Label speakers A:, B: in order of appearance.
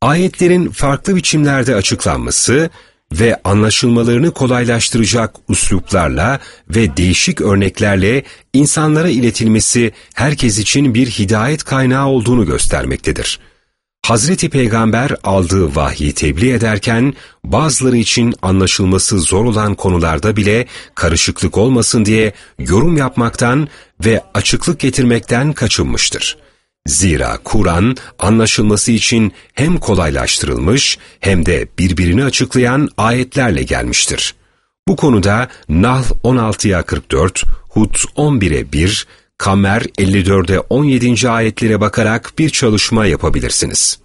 A: Ayetlerin farklı biçimlerde açıklanması ve anlaşılmalarını kolaylaştıracak üsluplarla ve değişik örneklerle insanlara iletilmesi herkes için bir hidayet kaynağı olduğunu göstermektedir. Hazreti Peygamber aldığı vahyi tebliğ ederken bazıları için anlaşılması zor olan konularda bile karışıklık olmasın diye yorum yapmaktan ve açıklık getirmekten kaçınmıştır. Zira Kur'an anlaşılması için hem kolaylaştırılmış hem de birbirini açıklayan ayetlerle gelmiştir. Bu konuda Nahl 16'ya 44, Hud 11'e 1, Kamer 54'e 17. ayetlere bakarak bir çalışma yapabilirsiniz.